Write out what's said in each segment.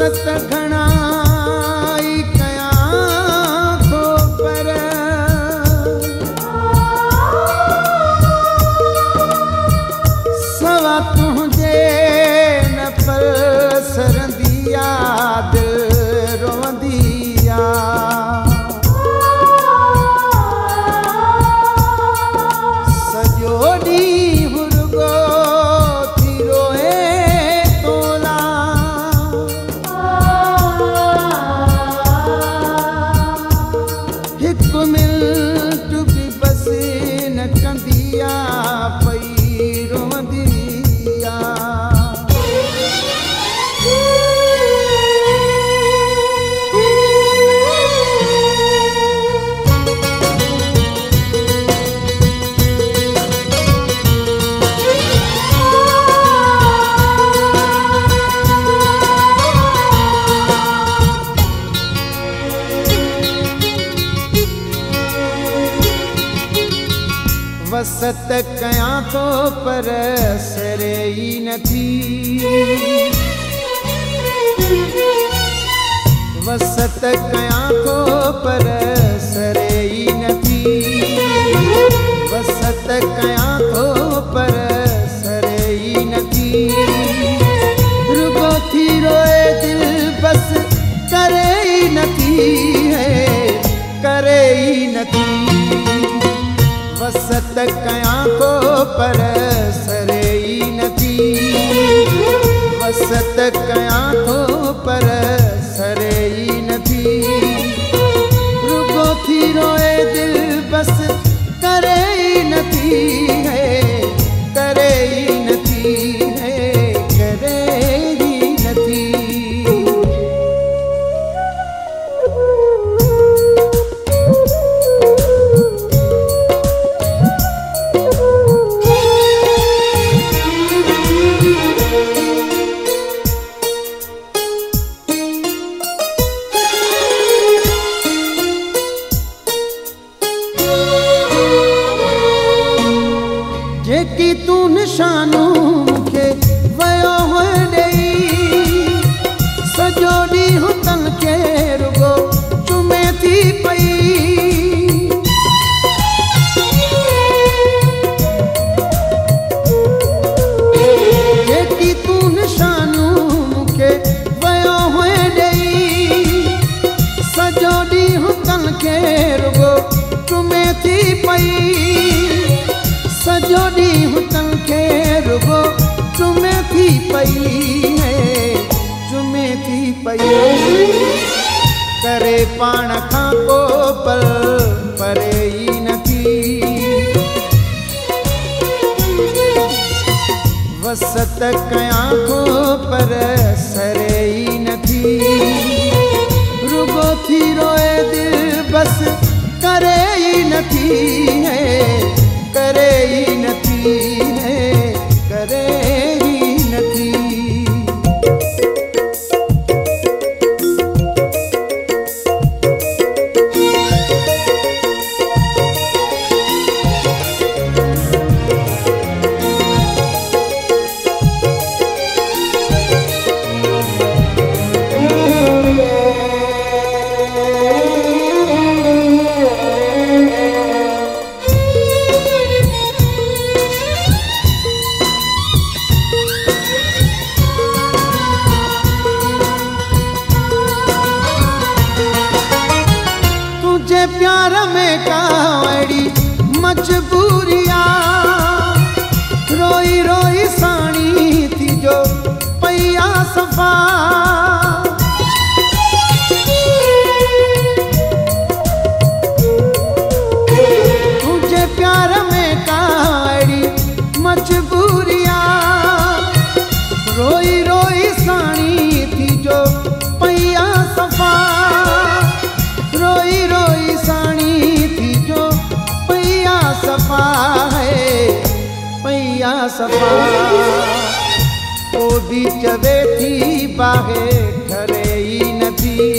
वसत घणाई कयां थो पर सवा तुंहिंजे न पर सरंदी आ दिल रोंदी आ सॼो ॾींहुं रुॻो थी रोए तोला हिकु मिंट बि बसि न कंदी आ पई रोंदी आ वसत कयां थो पर सरे ई नथी वसत कयां थो पर सरे ई नथी वसत कयां थो पर सरे ई नथी रुगो थी रोए दिल बस करे ई नथी है करे ई नथी वसत कयां थो पर सरे ई नथी वसत कयां थो पर सरे ई नथी रुगो थी रोए दिल बस करे ई नथी है करे ई नथी है करे ई नथी जेकी तू निशानू मूंखे वयो हो ॾेई सॼो ॾींहुं तन खे रुगो चुमे थी पई जेकी तू निशानू मूंखे वयो हो ॾेई सॼो ॾींहुं तन खे रुगो चुमे थी पई सॼो ॾींहुं तन खे रुगो चुमे थी पई है चुमे थी पई करे पाण खां को पल परे ई नथी वसत कयां थो पर सरे ई नथी रुगो थी रोए दिल बस करे ई नथी है करे ई नथी है करे ई नथी प्यार में कावड़ी मजबूरिया रोई रोई साणी थी जो पैया सफा तुझे प्यार में कावड़ी मजबूरिया रोई रोई साणी थी जो पैया सफा रोई रोई साणी थी जो पैया सफा है पैया सफा ओ भी चवे थी बाहे ठरे ई नथी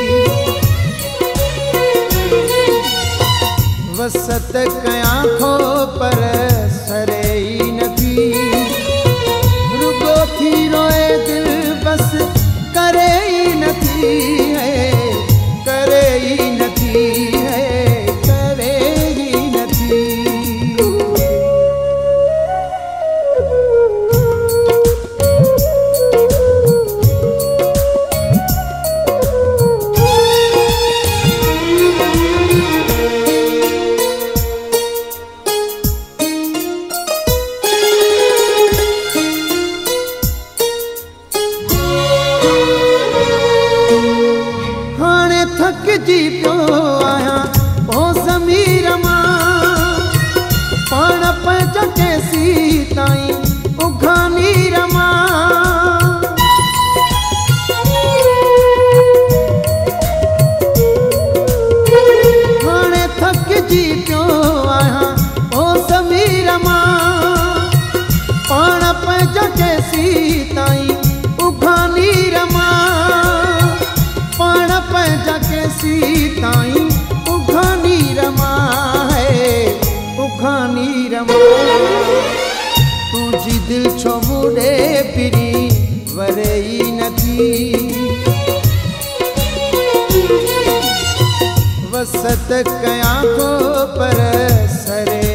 वसत कयां थो पर सरे ई नथी रुगो थी रोए दिल बस करे ई मरे ई नथी। वसत कयां को पर सरे